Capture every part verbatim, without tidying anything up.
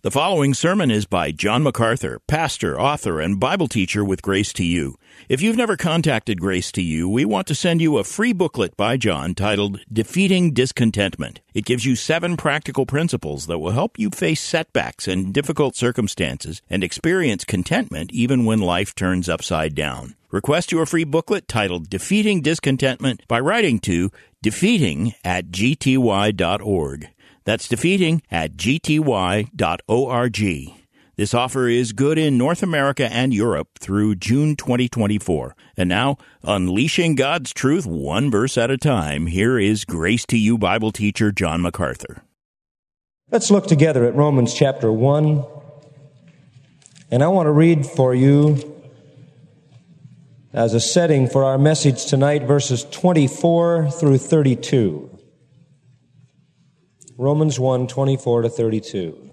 The following sermon is by John MacArthur, pastor, author, and Bible teacher with Grace to You. If you've never contacted Grace to You, we want to send you a free booklet by John titled Defeating Discontentment. It gives you seven practical principles that will help you face setbacks and difficult circumstances and experience contentment even when life turns upside down. Request your free booklet titled Defeating Discontentment by writing to defeating at g t y dot org. That's defeating at g t y dot org. This offer is good in North America and Europe through June twenty twenty-four. And now, unleashing God's truth one verse at a time, here is Grace to You Bible teacher John MacArthur. Let's look together at Romans chapter one. And I want to read for you, as a setting for our message tonight, verses twenty-four through thirty-two. Romans one, twenty-four to thirty-two.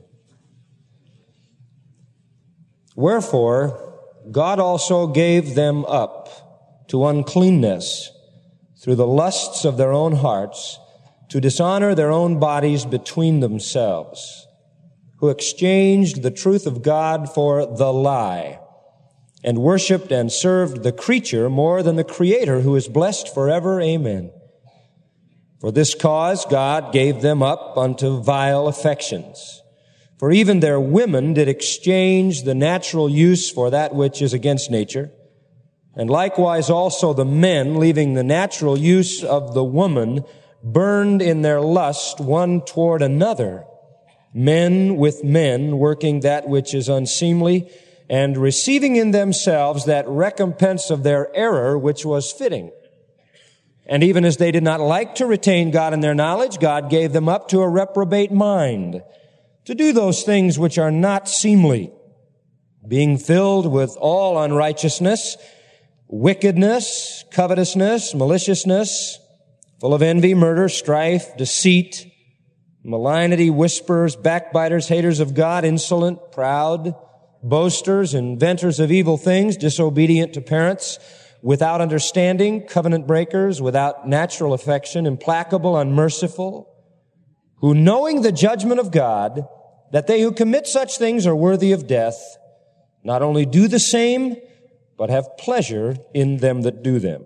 Wherefore, God also gave them up to uncleanness through the lusts of their own hearts, to dishonor their own bodies between themselves, who exchanged the truth of God for the lie, and worshipped and served the creature more than the Creator, who is blessed forever. Amen. For this cause God gave them up unto vile affections. For even their women did exchange the natural use for that which is against nature. And likewise also the men, leaving the natural use of the woman, burned in their lust one toward another, men with men, working that which is unseemly, and receiving in themselves that recompense of their error which was fitting. And even as they did not like to retain God in their knowledge, God gave them up to a reprobate mind, to do those things which are not seemly, being filled with all unrighteousness, wickedness, covetousness, maliciousness, full of envy, murder, strife, deceit, malignity, whisperers, backbiters, haters of God, insolent, proud, boasters, inventors of evil things, disobedient to parents, without understanding, covenant breakers, without natural affection, implacable, unmerciful, who knowing the judgment of God, that they who commit such things are worthy of death, not only do the same, but have pleasure in them that do them.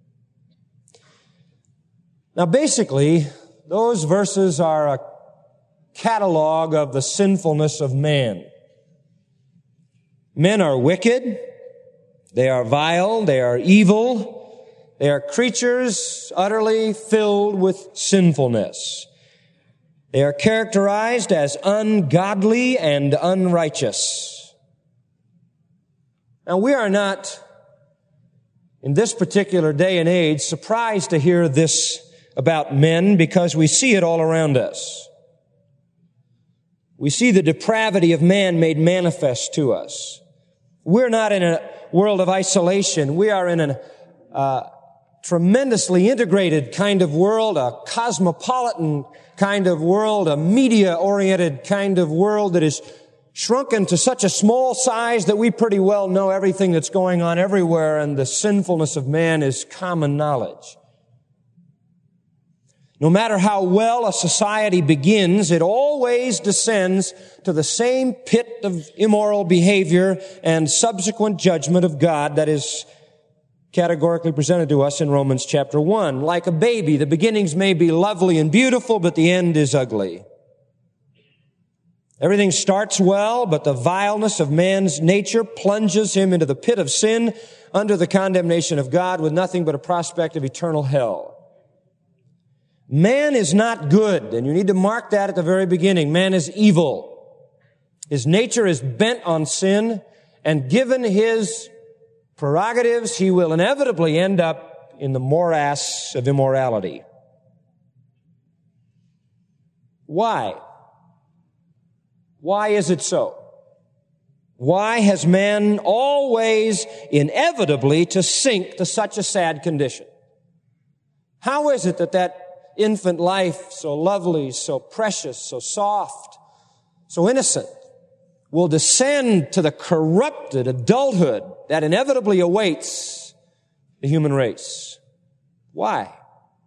Now basically, those verses are a catalog of the sinfulness of man. Men are wicked, they are vile, they are evil, they are creatures utterly filled with sinfulness. They are characterized as ungodly and unrighteous. Now, we are not, in this particular day and age, surprised to hear this about men because we see it all around us. We see the depravity of man made manifest to us. We're not in a world of isolation. We are in a uh, tremendously integrated kind of world, a cosmopolitan kind of world, a media-oriented kind of world that is shrunken to such a small size that we pretty well know everything that's going on everywhere, and the sinfulness of man is common knowledge. No matter how well a society begins, it always descends to the same pit of immoral behavior and subsequent judgment of God that is categorically presented to us in Romans chapter one. Like a baby, the beginnings may be lovely and beautiful, but the end is ugly. Everything starts well, but the vileness of man's nature plunges him into the pit of sin under the condemnation of God with nothing but a prospect of eternal hell. Man is not good, and you need to mark that at the very beginning. Man is evil. His nature is bent on sin, and given his prerogatives, he will inevitably end up in the morass of immorality. Why? Why is it so? Why has man always inevitably to sink to such a sad condition? How is it that that infant life, so lovely, so precious, so soft, so innocent, will descend to the corrupted adulthood that inevitably awaits the human race? Why?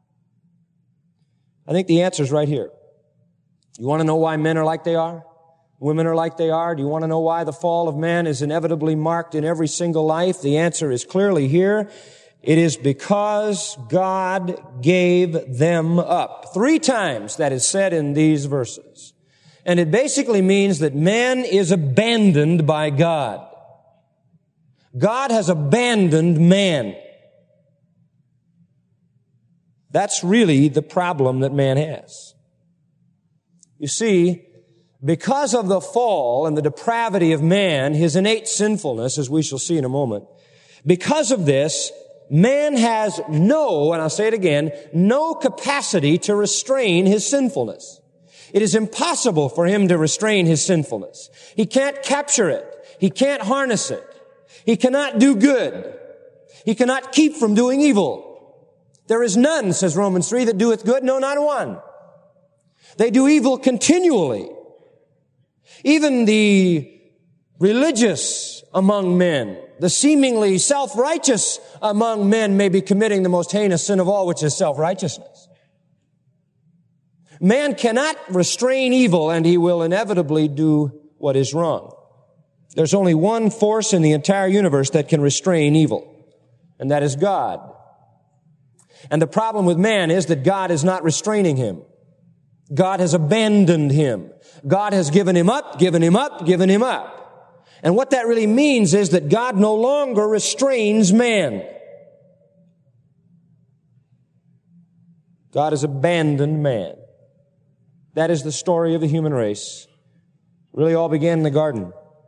I think the answer is right here. You want to know why men are like they are? Women are like they are. Do you want to know why the fall of man is inevitably marked in every single life? The answer is clearly here. It is because God gave them up. Three times that is said in these verses. And it basically means that man is abandoned by God. God has abandoned man. That's really the problem that man has. You see, because of the fall and the depravity of man, his innate sinfulness, as we shall see in a moment, because of this, man has no, and I'll say it again, no capacity to restrain his sinfulness. It is impossible for him to restrain his sinfulness. He can't capture it. He can't harness it. He cannot do good. He cannot keep from doing evil. There is none, says Romans three, that doeth good, no, not one. They do evil continually. Even the religious among men, the seemingly self-righteous among men may be committing the most heinous sin of all, which is self-righteousness. Man cannot restrain evil, and he will inevitably do what is wrong. There's only one force in the entire universe that can restrain evil, and that is God. And the problem with man is that God is not restraining him. God has abandoned him. God has given him up, given him up, given him up. And what that really means is that God no longer restrains man. God has abandoned man. That is the story of the human race. It really all began in the garden.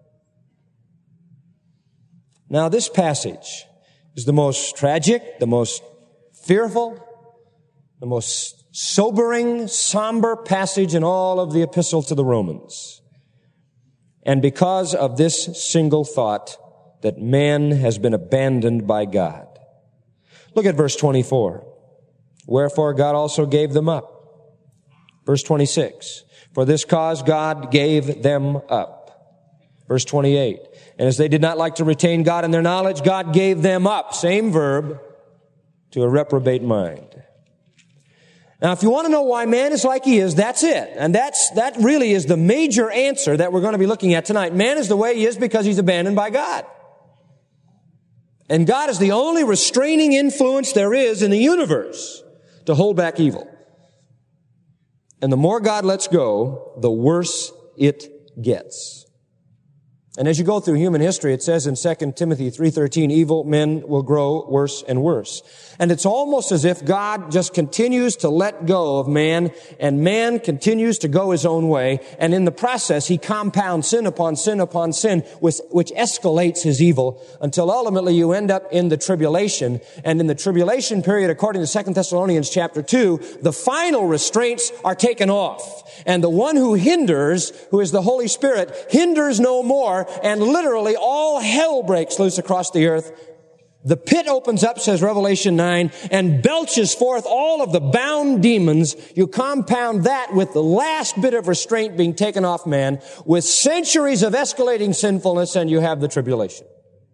Now, this passage is the most tragic, the most fearful, the most sobering, somber passage in all of the epistle to the Romans. And because of this single thought that man has been abandoned by God. Look at verse twenty-four. Wherefore God also gave them up. Verse twenty-six. For this cause God gave them up. Verse twenty-eight. And as they did not like to retain God in their knowledge, God gave them up. Same verb. To a reprobate mind. Now, if you want to know why man is like he is, that's it. And that's, that really is the major answer that we're going to be looking at tonight. Man is the way he is because he's abandoned by God. And God is the only restraining influence there is in the universe to hold back evil. And the more God lets go, the worse it gets. And as you go through human history, it says in Second Timothy three thirteen, evil men will grow worse and worse. And it's almost as if God just continues to let go of man, and man continues to go his own way. And in the process, he compounds sin upon sin upon sin, which, which escalates his evil until ultimately you end up in the tribulation. And in the tribulation period, according to Second Thessalonians chapter two, the final restraints are taken off. And the one who hinders, who is the Holy Spirit, hinders no more. And literally all hell breaks loose across the earth. The pit opens up, says Revelation nine, and belches forth all of the bound demons. You compound that with the last bit of restraint being taken off man, with centuries of escalating sinfulness, and you have the tribulation.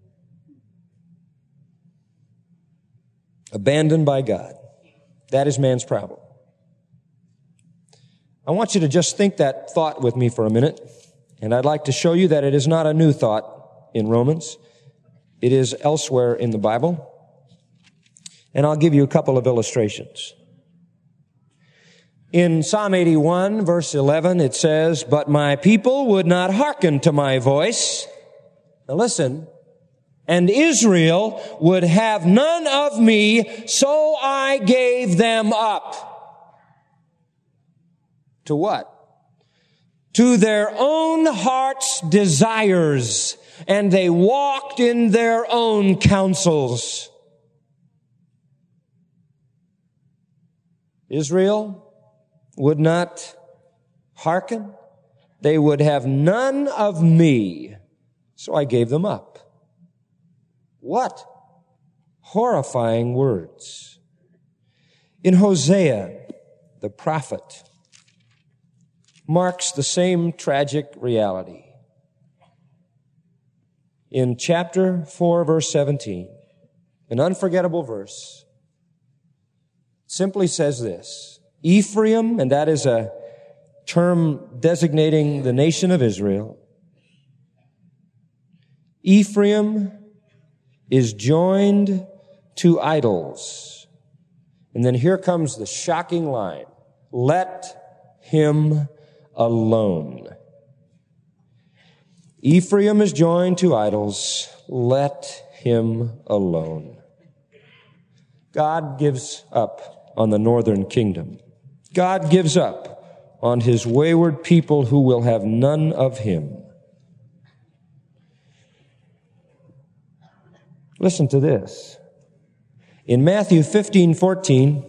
Abandoned by God. That is man's problem. I want you to just think that thought with me for a minute. And I'd like to show you that it is not a new thought in Romans. It is elsewhere in the Bible. And I'll give you a couple of illustrations. In Psalm eighty-one, verse eleven, it says, but my people would not hearken to my voice. Now listen. And Israel would have none of me, so I gave them up. To what? To their own heart's desires, and they walked in their own counsels. Israel would not hearken. They would have none of me, so I gave them up. What horrifying words. In Hosea, the prophet marks the same tragic reality. In chapter four, verse seventeen, an unforgettable verse, simply says this, Ephraim, and that is a term designating the nation of Israel. Ephraim is joined to idols. And then here comes the shocking line. Let him alone. Ephraim is joined to idols. Let him alone. God gives up on the northern kingdom. God gives up on his wayward people who will have none of him. Listen to this. In Matthew fifteen fourteen,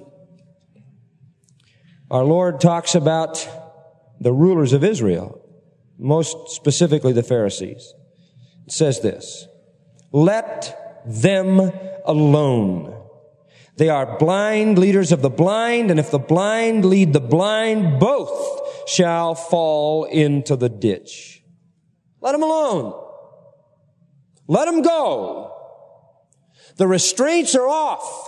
our Lord talks about the rulers of Israel, most specifically the Pharisees. It says this, let them alone. They are blind leaders of the blind, and if the blind lead the blind, both shall fall into the ditch. Let them alone. Let them go. The restraints are off.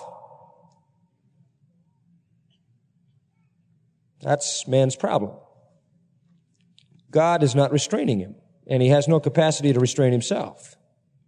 That's man's problem. God is not restraining him, and he has no capacity to restrain himself.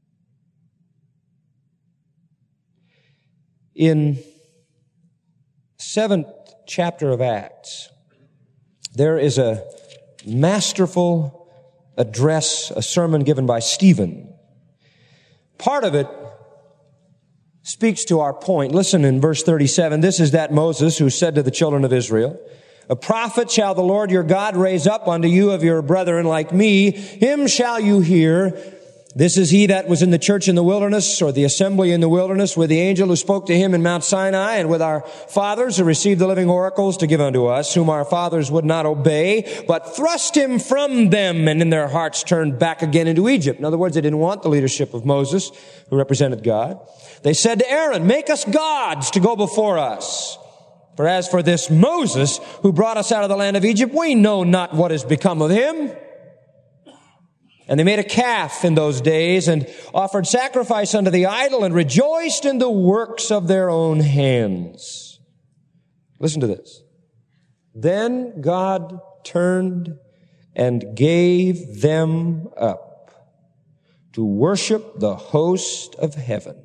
In seventh chapter of Acts, there is a masterful address, a sermon given by Stephen. Part of it speaks to our point. Listen in verse thirty-seven. This is that Moses who said to the children of Israel, a prophet shall the Lord your God raise up unto you of your brethren like me. Him shall you hear. This is he that was in the church in the wilderness, or the assembly in the wilderness, with the angel who spoke to him in Mount Sinai, and with our fathers who received the living oracles to give unto us, whom our fathers would not obey, but thrust him from them, and in their hearts turned back again into Egypt. In other words, they didn't want the leadership of Moses, who represented God. They said to Aaron, make us gods to go before us. For as for this Moses, who brought us out of the land of Egypt, we know not what has become of him. And they made a calf in those days and offered sacrifice unto the idol and rejoiced in the works of their own hands. Listen to this. Then God turned and gave them up to worship the host of heaven.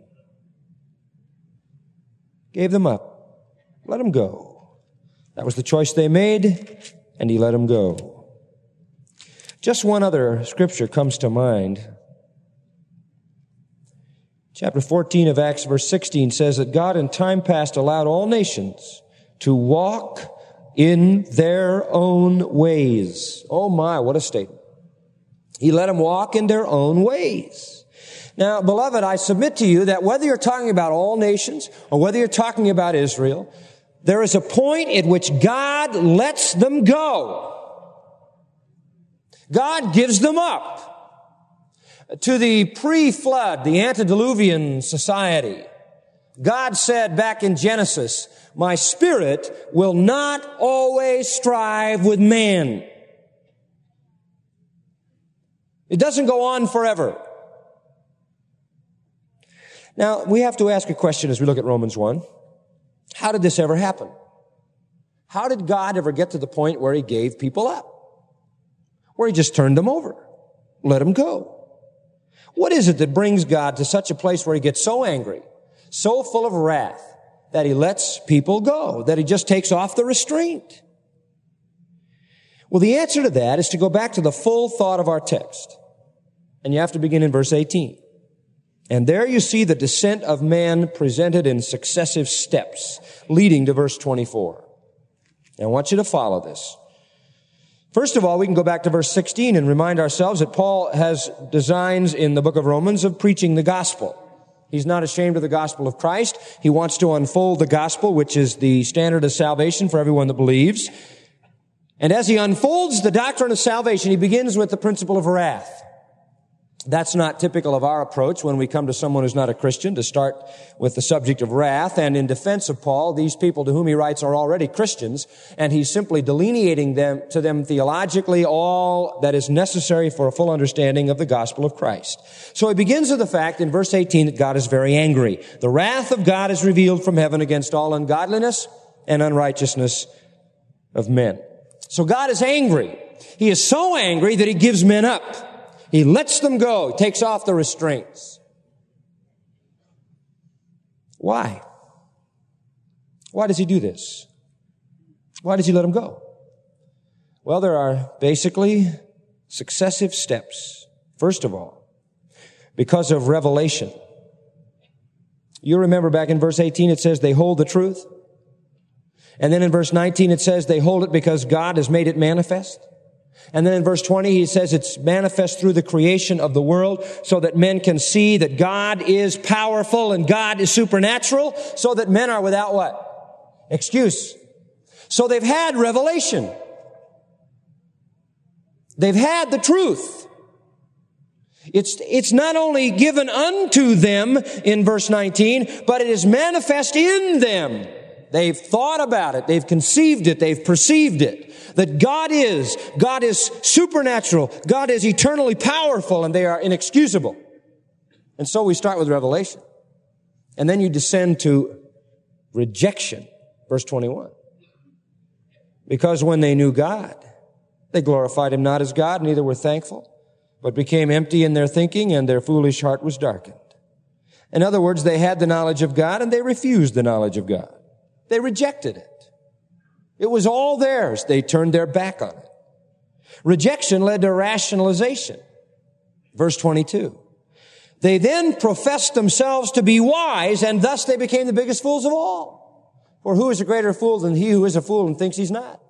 Gave them up. Let them go. That was the choice they made, and he let them go. Just one other scripture comes to mind. Chapter fourteen of Acts, verse sixteen says that God in time past allowed all nations to walk in their own ways. Oh my, what a statement. He let them walk in their own ways. Now, beloved, I submit to you that whether you're talking about all nations or whether you're talking about Israel, there is a point at which God lets them go. God gives them up to the pre-flood, the antediluvian society. God said back in Genesis, my spirit will not always strive with man. It doesn't go on forever. Now, we have to ask a question as we look at Romans one. How did this ever happen? How did God ever get to the point where he gave people up? Where he just turned them over, let them go? What is it that brings God to such a place where he gets so angry, so full of wrath, that he lets people go, that he just takes off the restraint? Well, the answer to that is to go back to the full thought of our text. And you have to begin in verse eighteen. And there you see the descent of man presented in successive steps, leading to verse twenty-four. And I want you to follow this. First of all, we can go back to verse sixteen and remind ourselves that Paul has designs in the book of Romans of preaching the gospel. He's not ashamed of the gospel of Christ. He wants to unfold the gospel, which is the standard of salvation for everyone that believes. And as he unfolds the doctrine of salvation, he begins with the principle of wrath. That's not typical of our approach when we come to someone who's not a Christian, to start with the subject of wrath. And in defense of Paul, these people to whom he writes are already Christians, and he's simply delineating them to them theologically all that is necessary for a full understanding of the gospel of Christ. So he begins with the fact in verse eighteen that God is very angry. The wrath of God is revealed from heaven against all ungodliness and unrighteousness of men. So God is angry. He is so angry that he gives men up. He lets them go. He takes off the restraints. Why? Why does he do this? Why does he let them go? Well, there are basically successive steps. First of all, because of revelation. You remember back in verse eighteen, it says they hold the truth. And then in verse nineteen, it says they hold it because God has made it manifest. And then in verse twenty, he says it's manifest through the creation of the world so that men can see that God is powerful and God is supernatural, so that men are without what? Excuse. So they've had revelation. They've had the truth. It's, it's not only given unto them in verse nineteen, but it is manifest in them. They've thought about it. They've conceived it. They've perceived it. That God is, God is supernatural. God is eternally powerful, and they are inexcusable. And so we start with revelation. And then you descend to rejection. Verse twenty-one. Because when they knew God, they glorified him not as God, neither were thankful, but became empty in their thinking, and their foolish heart was darkened. In other words, they had the knowledge of God, and they refused the knowledge of God. They rejected it. It was all theirs. They turned their back on it. Rejection led to rationalization. Verse twenty-two. They then professed themselves to be wise, and thus they became the biggest fools of all. For who is a greater fool than he who is a fool and thinks he's not?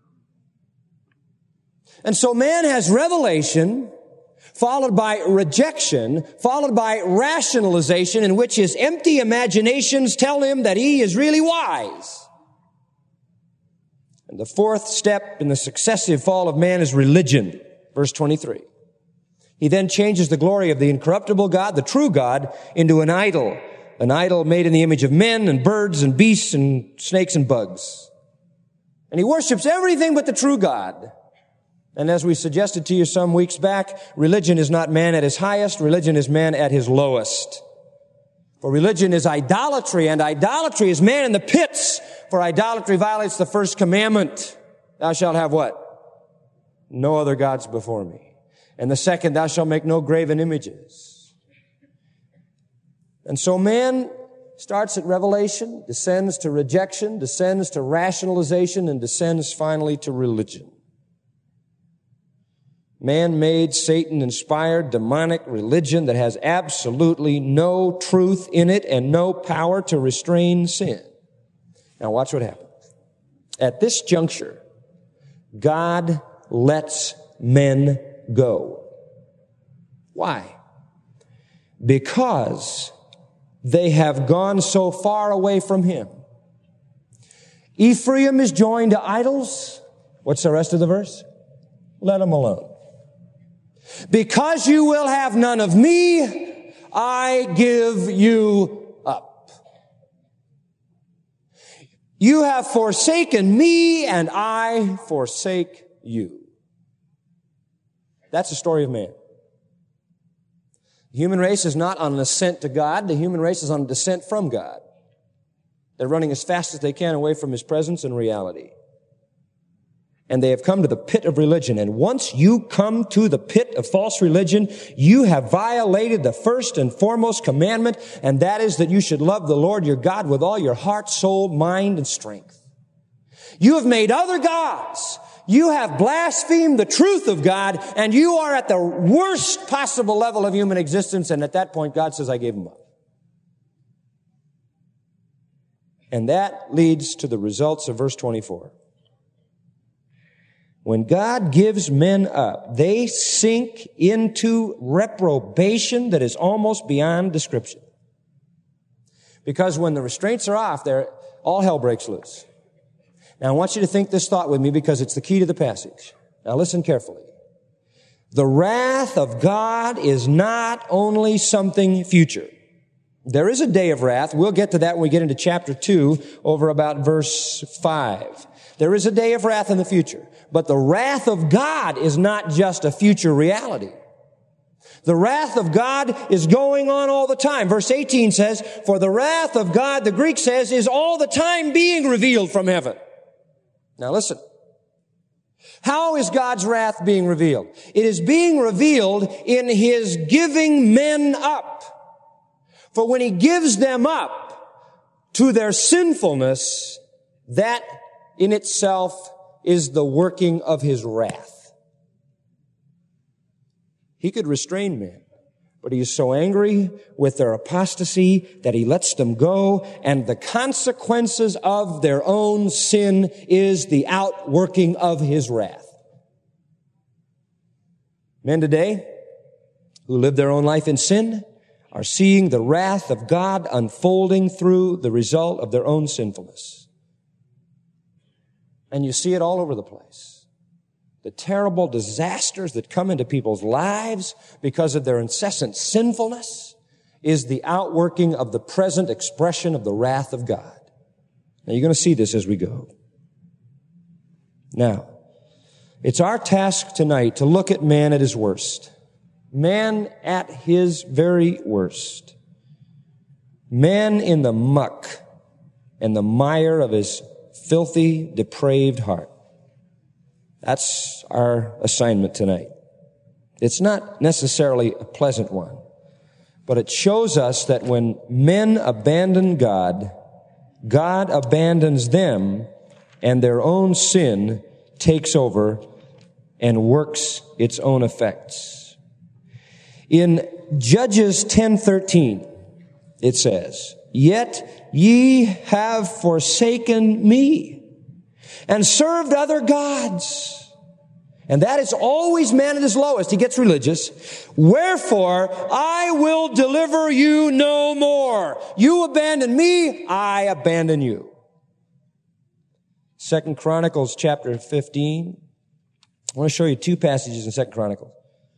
And so man has revelation, followed by rejection, followed by rationalization, in which his empty imaginations tell him that he is really wise. And the fourth step in the successive fall of man is religion. Verse twenty-three. He then changes the glory of the incorruptible God, the true God, into an idol. An idol made in the image of men and birds and beasts and snakes and bugs. And he worships everything but the true God. And as we suggested to you some weeks back, religion is not man at his highest. Religion is man at his lowest. For religion is idolatry, and idolatry is man in the pits. For idolatry violates the first commandment. Thou shalt have what? No other gods before me. And the second, thou shalt make no graven images. And so man starts at revelation, descends to rejection, descends to rationalization, and descends finally to religion. Man-made, Satan-inspired, demonic religion that has absolutely no truth in it and no power to restrain sin. Now watch what happens. At this juncture, God lets men go. Why? Because they have gone so far away from him. Ephraim is joined to idols. What's the rest of the verse? Let them alone. Because you will have none of me, I give you up. You have forsaken me, and I forsake you. That's the story of man. The human race is not on an ascent to God. The human race is on a descent from God. They're running as fast as they can away from his presence and reality. And they have come to the pit of religion. And once you come to the pit of false religion, you have violated the first and foremost commandment, and that is that you should love the Lord your God with all your heart, soul, mind, and strength. You have made other gods. You have blasphemed the truth of God, and you are at the worst possible level of human existence. And at that point, God says, I gave him up. And that leads to the results of verse twenty-four. When God gives men up, they sink into reprobation that is almost beyond description. Because when the restraints are off, there, all hell breaks loose. Now I want you to think this thought with me because it's the key to the passage. Now listen carefully. The wrath of God is not only something future. There is a day of wrath. We'll get to that when we get into chapter two over about verse five. There is a day of wrath in the future. But the wrath of God is not just a future reality. The wrath of God is going on all the time. Verse eighteen says, for the wrath of God, the Greek says, is all the time being revealed from heaven. Now listen. How is God's wrath being revealed? It is being revealed in His giving men up. For when He gives them up to their sinfulness, that in itself is the working of His wrath. He could restrain men, but He is so angry with their apostasy that He lets them go, and the consequences of their own sin is the outworking of His wrath. Men today who live their own life in sin are seeing the wrath of God unfolding through the result of their own sinfulness. And you see it all over the place. The terrible disasters that come into people's lives because of their incessant sinfulness is the outworking of the present expression of the wrath of God. Now, you're going to see this as we go. Now, it's our task tonight to look at man at his worst. Man at his very worst. Man in the muck and the mire of his filthy, depraved heart. That's our assignment tonight. It's not necessarily a pleasant one, but it shows us that when men abandon God, God abandons them, and their own sin takes over and works its own effects. In Judges ten thirteen, it says, "Yet ye have forsaken me and served other gods." And that is always man at his lowest. He gets religious. "Wherefore I will deliver you no more. You abandon me, I abandon you." Second Chronicles chapter fifteen. I want to show you two passages in Second Chronicles.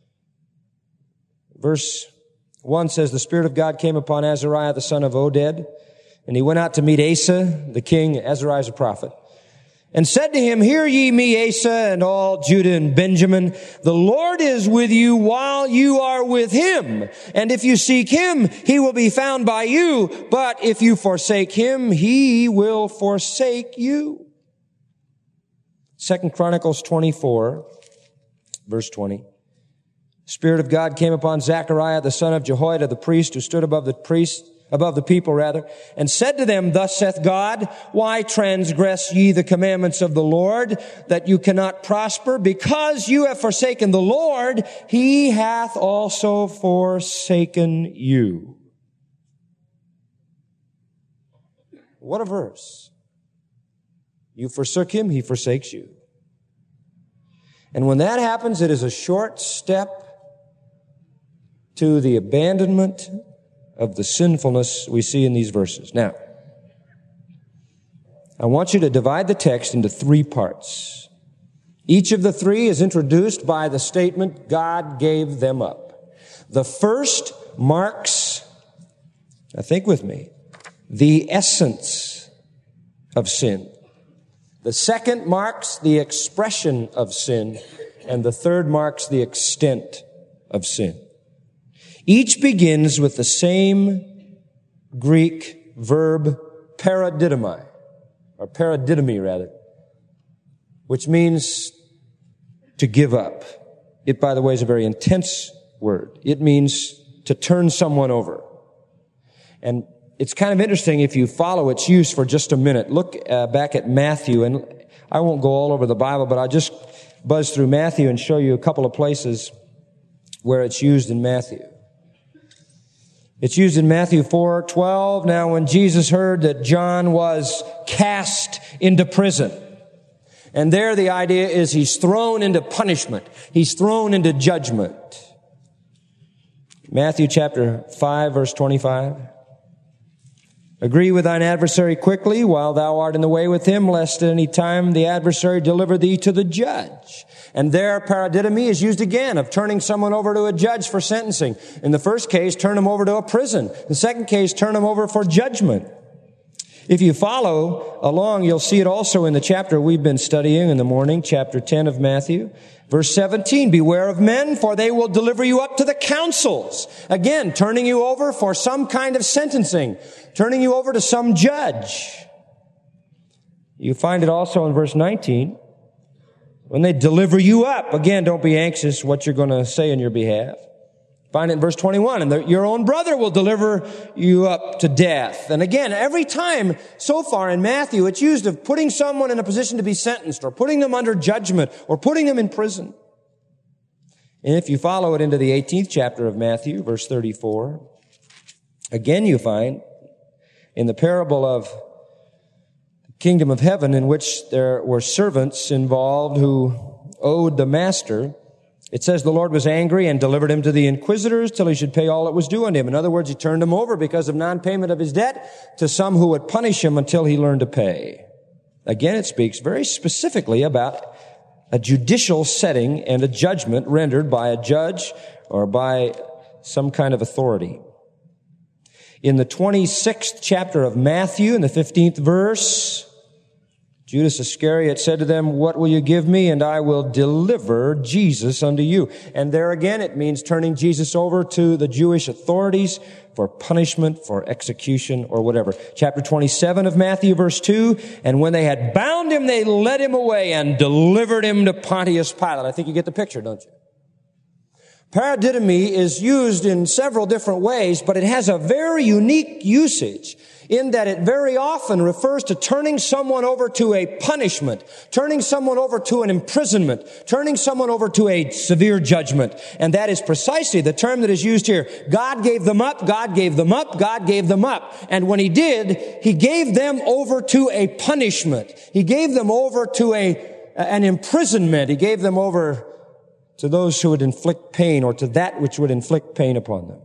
Verse one says, "The Spirit of God came upon Azariah the son of Oded, and he went out to meet Asa, the king." Azariah is a prophet. "And said to him, Hear ye me, Asa, and all Judah and Benjamin. The Lord is with you while you are with him. And if you seek him, he will be found by you. But if you forsake him, he will forsake you." Second Chronicles twenty-four, verse twenty. "Spirit of God came upon Zechariah, the son of Jehoiada, the priest, who stood above the priest, above the people rather, and said to them, Thus saith God, Why transgress ye the commandments of the Lord, that you cannot prosper? Because you have forsaken the Lord, he hath also forsaken you." What a verse. You forsook him, he forsakes you. And when that happens, it is a short step to the abandonment of the sinfulness we see in these verses. Now, I want you to divide the text into three parts. Each of the three is introduced by the statement, God gave them up. The first marks, now think with me, the essence of sin. The second marks the expression of sin, and the third marks the extent of sin. Each begins with the same Greek verb paradidomai, or paradidomi rather, which means to give up. It, by the way, is a very intense word. It means to turn someone over. And it's kind of interesting if you follow its use for just a minute. Look uh, back at Matthew, and I won't go all over the Bible, but I'll just buzz through Matthew and show you a couple of places where it's used in Matthew. It's used in Matthew four twelve. "Now when Jesus heard that John was cast into prison," and there the idea is he's thrown into punishment. He's thrown into judgment. Matthew chapter five, verse twenty-five. "Agree with thine adversary quickly while thou art in the way with him, lest at any time the adversary deliver thee to the judge." And there, paradidomi is used again of turning someone over to a judge for sentencing. In the first case, turn them over to a prison. The second case, turn them over for judgment. If you follow along, you'll see it also in the chapter we've been studying in the morning, chapter ten of Matthew. Verse seventeen, "Beware of men, for they will deliver you up to the councils." Again, turning you over for some kind of sentencing, turning you over to some judge. You find it also in verse nineteen. When they deliver you up, again, don't be anxious what you're going to say in your behalf. Find it in verse twenty-one, and the, your own brother will deliver you up to death. And again, every time so far in Matthew, it's used of putting someone in a position to be sentenced, or putting them under judgment, or putting them in prison. And if you follow it into the eighteenth chapter of Matthew, verse thirty-four, again you find in the parable of the kingdom of heaven, in which there were servants involved who owed the master, it says the Lord was angry and delivered him to the inquisitors till he should pay all that was due unto him. In other words, he turned him over because of non-payment of his debt to some who would punish him until he learned to pay. Again, it speaks very specifically about a judicial setting and a judgment rendered by a judge or by some kind of authority. In the twenty-sixth chapter of Matthew, in the fifteenth verse, Judas Iscariot said to them, "What will you give me? And I will deliver Jesus unto you." And there again, it means turning Jesus over to the Jewish authorities for punishment, for execution, or whatever. Chapter twenty-seven of Matthew, verse two, "And when they had bound him, they led him away and delivered him to Pontius Pilate." I think you get the picture, don't you? Paradidomi is used in several different ways, but it has a very unique usage in that it very often refers to turning someone over to a punishment, turning someone over to an imprisonment, turning someone over to a severe judgment. And that is precisely the term that is used here. God gave them up, God gave them up, God gave them up. And when he did, he gave them over to a punishment. He gave them over to a an imprisonment. He gave them over to those who would inflict pain, or to that which would inflict pain upon them.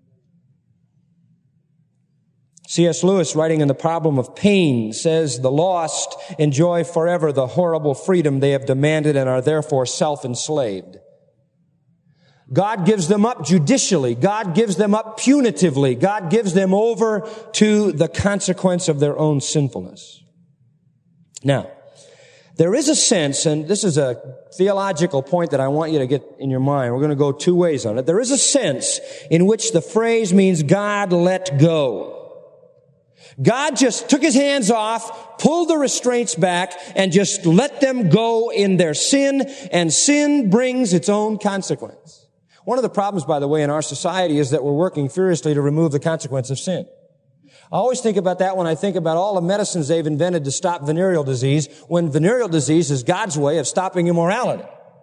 C S Lewis, writing in The Problem of Pain, says, "The lost enjoy forever the horrible freedom they have demanded and are therefore self-enslaved. God gives them up judicially. God gives them up punitively. God gives them over to the consequence of their own sinfulness." Now, there is a sense, and this is a theological point that I want you to get in your mind. We're going to go two ways on it. There is a sense in which the phrase means God let go. God just took his hands off, pulled the restraints back, and just let them go in their sin, and sin brings its own consequence. One of the problems, by the way, in our society is that we're working furiously to remove the consequence of sin. I always think about that when I think about all the medicines they've invented to stop venereal disease, when venereal disease is God's way of stopping immorality.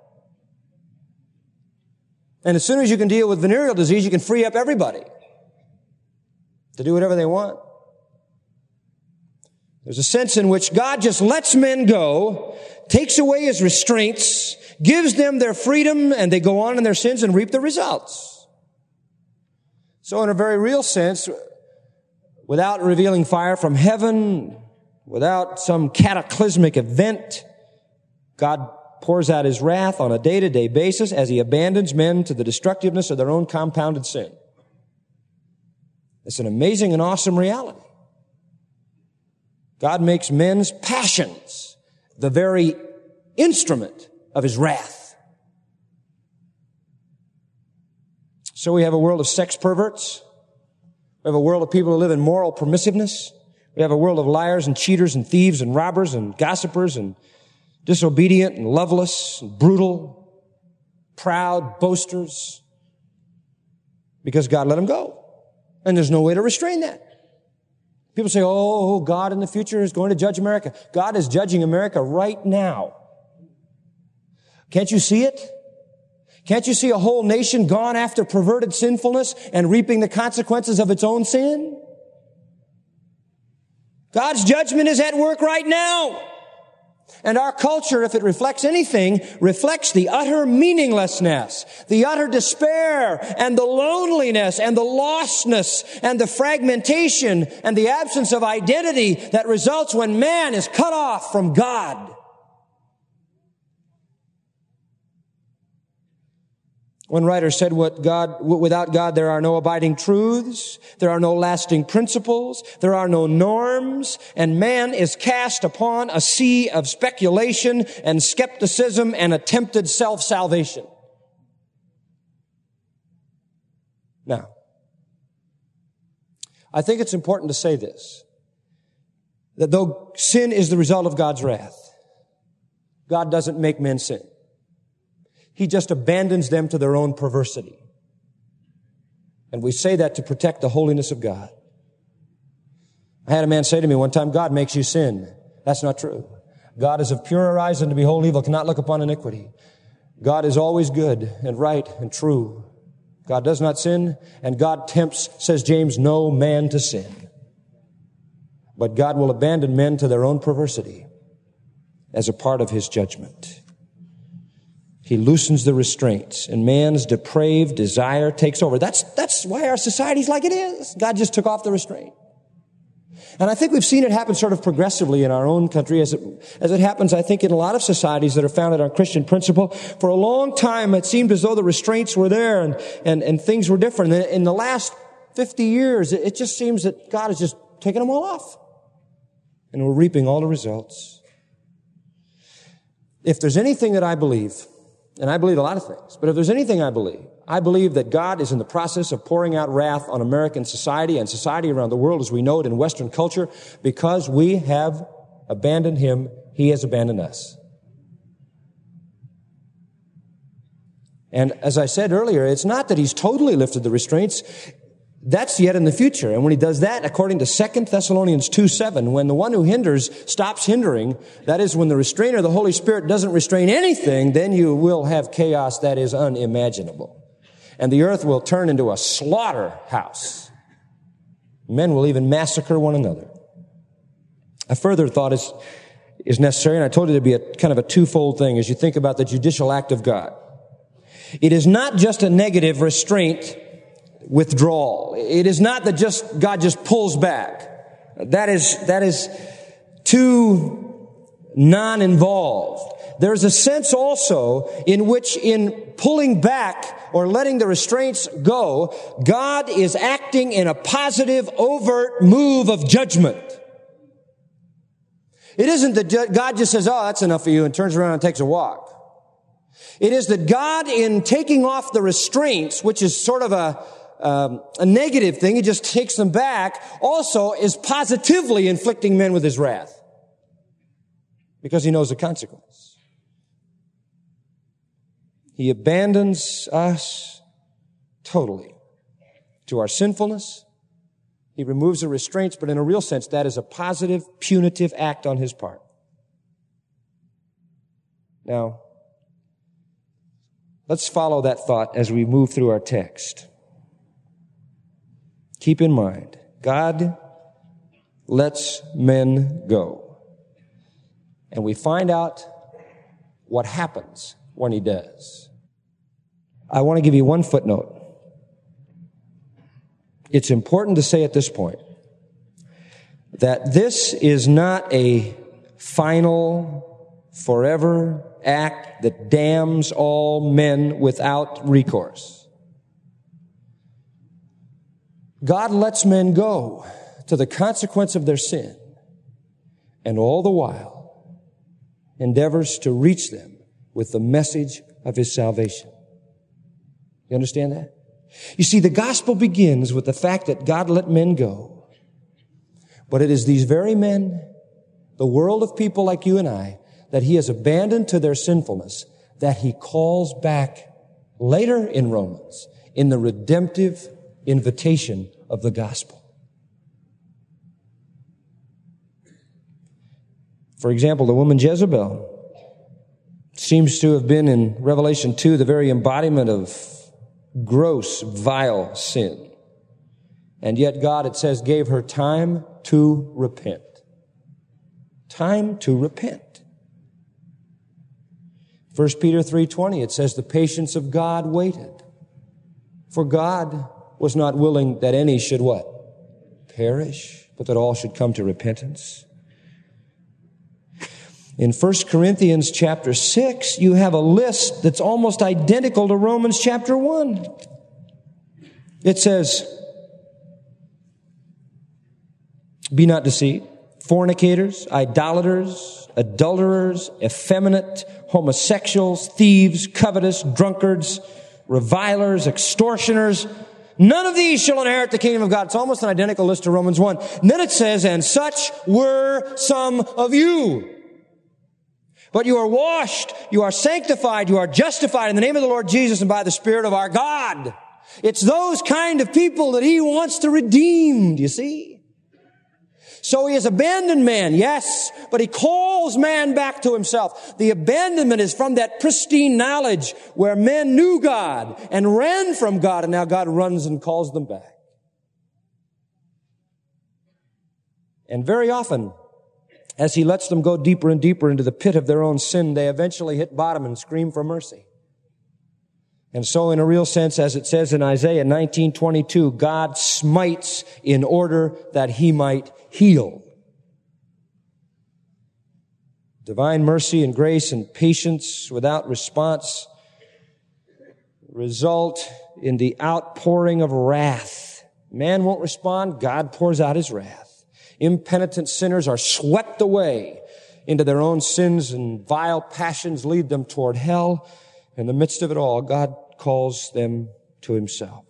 And as soon as you can deal with venereal disease, you can free up everybody to do whatever they want. There's a sense in which God just lets men go, takes away his restraints, gives them their freedom, and they go on in their sins and reap the results. So in a very real sense, without revealing fire from heaven, without some cataclysmic event, God pours out his wrath on a day-to-day basis as he abandons men to the destructiveness of their own compounded sin. It's an amazing and awesome reality. God makes men's passions the very instrument of his wrath. So we have a world of sex perverts. We have a world of people who live in moral permissiveness. We have a world of liars and cheaters and thieves and robbers and gossipers and disobedient and loveless and brutal, proud boasters, because God let them go. And there's no way to restrain that. People say, oh, God in the future is going to judge America. God is judging America right now. Can't you see it? Can't you see a whole nation gone after perverted sinfulness and reaping the consequences of its own sin? God's judgment is at work right now. And our culture, if it reflects anything, reflects the utter meaninglessness, the utter despair, and the loneliness, and the lostness, and the fragmentation, and the absence of identity that results when man is cut off from God. One writer said, "What God, without God, there are no abiding truths, there are no lasting principles, there are no norms, and man is cast upon a sea of speculation and skepticism and attempted self-salvation." Now, I think it's important to say this, that though sin is the result of God's wrath, God doesn't make men sin. He just abandons them to their own perversity. And we say that to protect the holiness of God. I had a man say to me one time, God makes you sin. That's not true. God is of purer eyes than to behold evil, cannot look upon iniquity. God is always good and right and true. God does not sin, and God tempts, says James, no man to sin. But God will abandon men to their own perversity as a part of His judgment. He loosens the restraints, and man's depraved desire takes over. That's, that's why our society's like it is. God just took off the restraint. And I think we've seen it happen sort of progressively in our own country as it, as it happens, I think, in a lot of societies that are founded on Christian principle. For a long time, it seemed as though the restraints were there and, and, and things were different. And in the last fifty years, it, it just seems that God has just taken them all off. And we're reaping all the results. If there's anything that I believe, and I believe a lot of things, but if there's anything I believe, I believe that God is in the process of pouring out wrath on American society and society around the world as we know it in Western culture because we have abandoned Him. He has abandoned us. And as I said earlier, it's not that He's totally lifted the restraints. That's yet in the future. And when He does that, according to Second Thessalonians two seven, when the one who hinders stops hindering, that is, when the restrainer, the Holy Spirit, doesn't restrain anything, then you will have chaos that is unimaginable. And the earth will turn into a slaughterhouse. Men will even massacre one another. A further thought is, is necessary, and I told you there'd be a kind of a twofold thing as you think about the judicial act of God. It is not just a negative restraint withdrawal. It is not that just God just pulls back. That is, that is too non-involved. There's a sense also in which in pulling back or letting the restraints go, God is acting in a positive, overt move of judgment. It isn't that God just says, oh, that's enough for you, and turns around and takes a walk. It is that God, in taking off the restraints, which is sort of a Um, a negative thing, He just takes them back, also is positively inflicting men with His wrath. Because He knows the consequence. He abandons us totally to our sinfulness. He removes the restraints, but in a real sense, that is a positive, punitive act on His part. Now, let's follow that thought as we move through our text. Keep in mind, God lets men go. And we find out what happens when He does. I want to give you one footnote. It's important to say at this point that this is not a final, forever act that damns all men without recourse. God lets men go to the consequence of their sin, and all the while endeavors to reach them with the message of His salvation. You understand that? You see, the gospel begins with the fact that God let men go. But it is these very men, the world of people like you and I, that He has abandoned to their sinfulness, that He calls back later in Romans in the redemptive invitation of the gospel. For example, the woman Jezebel seems to have been in Revelation two the very embodiment of gross, vile sin. And yet God, it says, gave her time to repent. Time to repent. First Peter three twenty, it says, the patience of God waited. For God was not willing that any should what? Perish, but that all should come to repentance. In First Corinthians chapter six, you have a list that's almost identical to Romans chapter one. It says, be not deceived, fornicators, idolaters, adulterers, effeminate, homosexuals, thieves, covetous, drunkards, revilers, extortioners, none of these shall inherit the kingdom of God. It's almost an identical list to Romans one. And then it says, and such were some of you. But you are washed, you are sanctified, you are justified in the name of the Lord Jesus and by the Spirit of our God. It's those kind of people that He wants to redeem, do you see? So He has abandoned man, yes, but He calls man back to Himself. The abandonment is from that pristine knowledge where men knew God and ran from God, and now God runs and calls them back. And very often, as He lets them go deeper and deeper into the pit of their own sin, they eventually hit bottom and scream for mercy. And so in a real sense, as it says in Isaiah nineteen twenty-two, God smites in order that He might heal. Divine mercy and grace and patience without response result in the outpouring of wrath. Man won't respond, God pours out His wrath. Impenitent sinners are swept away into their own sins, and vile passions lead them toward hell. In the midst of it all, God calls them to Himself.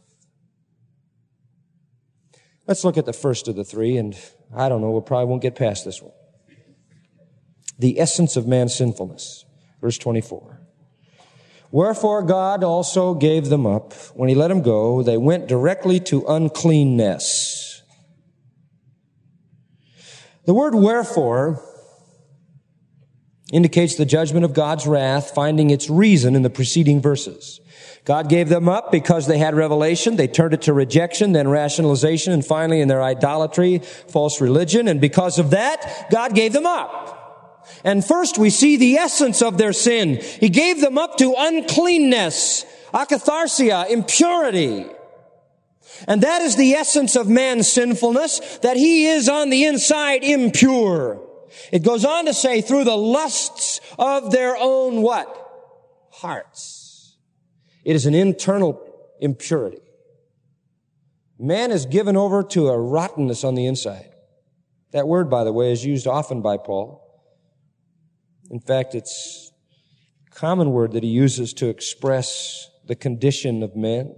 Let's look at the first of the three, and I don't know, we probably won't get past this one. The essence of man's sinfulness. Verse twenty-four. Wherefore God also gave them up. When He let them go, they went directly to uncleanness. The word wherefore indicates the judgment of God's wrath, finding its reason in the preceding verses. God gave them up because they had revelation. They turned it to rejection, then rationalization, and finally in their idolatry, false religion. And because of that, God gave them up. And first we see the essence of their sin. He gave them up to uncleanness, akatharsia, impurity. And that is the essence of man's sinfulness, that he is on the inside impure. It goes on to say, through the lusts of their own what? Hearts. It is an internal impurity. Man is given over to a rottenness on the inside. That word, by the way, is used often by Paul. In fact, it's a common word that he uses to express the condition of man.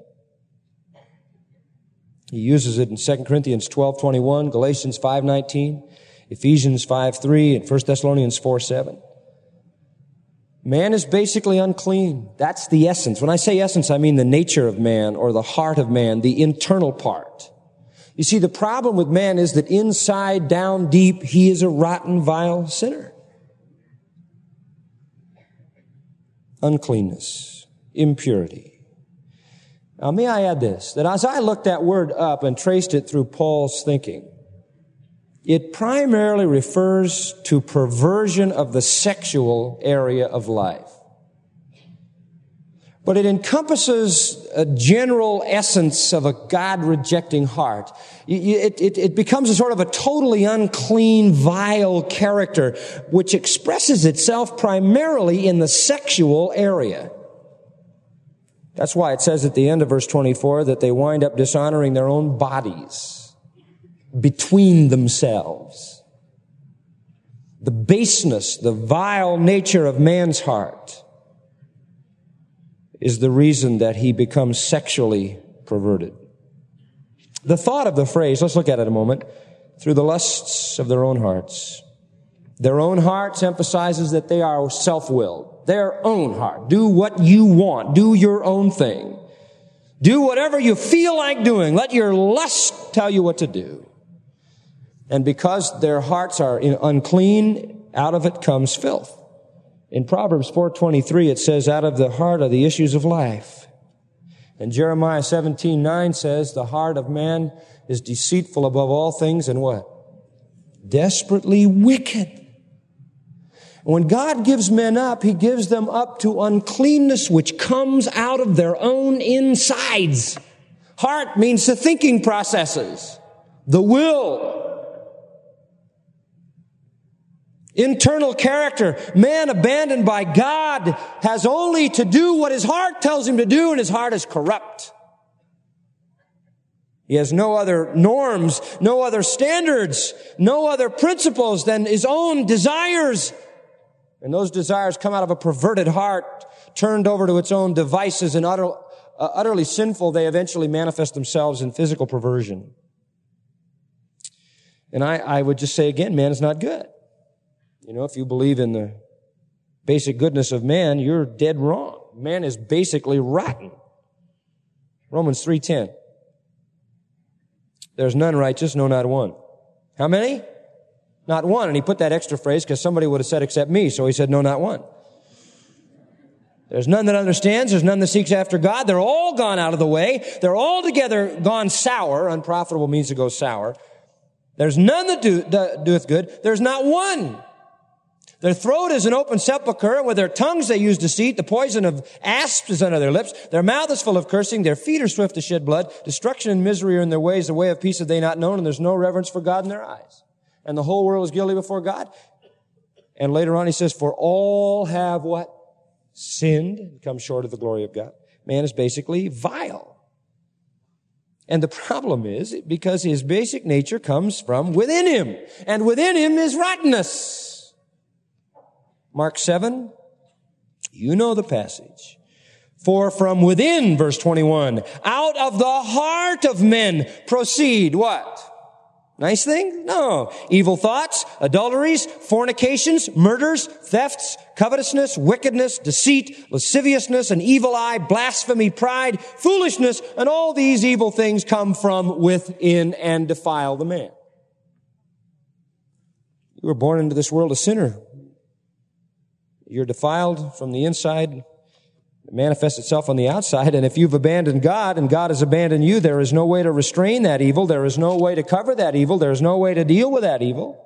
He uses it in Second Corinthians twelve twenty-one, Galatians five nineteen, Ephesians five three, and First Thessalonians four seven. Man is basically unclean. That's the essence. When I say essence, I mean the nature of man or the heart of man, the internal part. You see, the problem with man is that inside, down deep, he is a rotten, vile sinner. Uncleanness, impurity. Now, may I add this, that as I looked that word up and traced it through Paul's thinking, it primarily refers to perversion of the sexual area of life. But it encompasses a general essence of a God-rejecting heart. It, it, it becomes a sort of a totally unclean, vile character, which expresses itself primarily in the sexual area. That's why it says at the end of verse twenty-four that they wind up dishonoring their own bodies between themselves. The baseness, the vile nature of man's heart is the reason that he becomes sexually perverted. The thought of the phrase, let's look at it a moment, through the lusts of their own hearts. Their own hearts emphasizes that they are self-willed. Their own heart. Do what you want. Do your own thing. Do whatever you feel like doing. Let your lust tell you what to do. And because their hearts are unclean, out of it comes filth. In Proverbs four twenty-three, it says, out of the heart are the issues of life. And Jeremiah seventeen nine says, the heart of man is deceitful above all things and what? Desperately wicked. When God gives men up, He gives them up to uncleanness which comes out of their own insides. Heart means the thinking processes, the will, internal character. Man abandoned by God has only to do what his heart tells him to do, and his heart is corrupt. He has no other norms, no other standards, no other principles than his own desires. And those desires come out of a perverted heart, turned over to its own devices and utter, uh, utterly sinful. They eventually manifest themselves in physical perversion. And I, I would just say again, man is not good. You know, if you believe in the basic goodness of man, you're dead wrong. Man is basically rotten. Romans three ten. There's none righteous, no, not one. How many? Not one. And he put that extra phrase because somebody would have said except me, so he said no, not one. There's none that understands. There's none that seeks after God. They're all gone out of the way. They're all together gone sour. Unprofitable means to go sour. There's none that do, that doeth good. There's not one. Their throat is an open sepulchre, and with their tongues they use deceit. The poison of asps is under their lips. Their mouth is full of cursing. Their feet are swift to shed blood. Destruction and misery are in their ways. The way of peace have they not known, and there's no reverence for God in their eyes. And the whole world is guilty before God. And later on he says, for all have what? Sinned and come short of the glory of God. Man is basically vile. And the problem is because his basic nature comes from within him. And within him is rottenness. Mark seven, you know the passage. For from within, verse twenty-one, out of the heart of men proceed what? Nice thing? No. Evil thoughts, adulteries, fornications, murders, thefts, covetousness, wickedness, deceit, lasciviousness, an evil eye, blasphemy, pride, foolishness, and all these evil things come from within and defile the man. You were born into this world a sinner. You're defiled from the inside. It manifests itself on the outside, and if you've abandoned God and God has abandoned you, there is no way to restrain that evil. There is no way to cover that evil. There is no way to deal with that evil.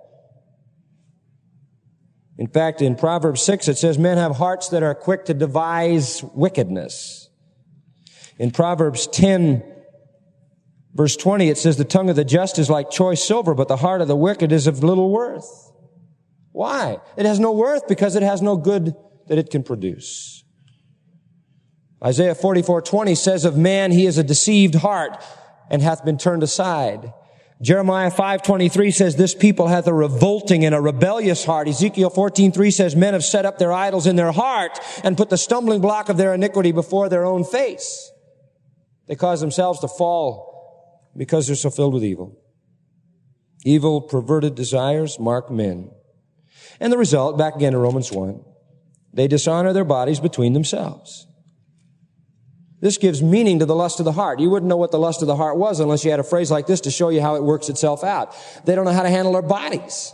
In fact, in Proverbs six, it says, men have hearts that are quick to devise wickedness. In Proverbs ten, verse twenty, it says, the tongue of the just is like choice silver, but the heart of the wicked is of little worth. Why? It has no worth because it has no good that it can produce. Isaiah forty-four twenty says of man, he is a deceived heart and hath been turned aside. Jeremiah five twenty-three says, this people hath a revolting and a rebellious heart. Ezekiel fourteen three says, men have set up their idols in their heart and put the stumbling block of their iniquity before their own face. They cause themselves to fall because they're so filled with evil. Evil, perverted desires mark men. And the result, back again to Romans one, they dishonor their bodies between themselves. This gives meaning to the lust of the heart. You wouldn't know what the lust of the heart was unless you had a phrase like this to show you how it works itself out. They don't know how to handle their bodies.